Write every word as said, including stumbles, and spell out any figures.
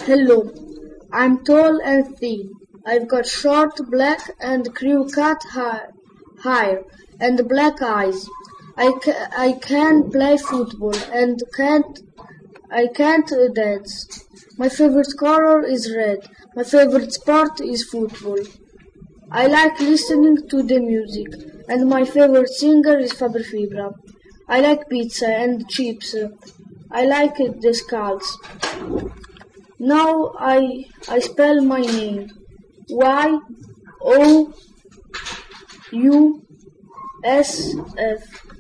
Hello, I'm tall and thin. I've got short black and crew-cut ha- hair and black eyes. I, ca- I can play football and can't I can't uh, dance. My favorite color is red. My favorite sport is football. I like listening to the music, and my favorite singer is Fabri Fibra. I like pizza and chips. I like uh, the skulls. Now I I spell my name. Y O U S F.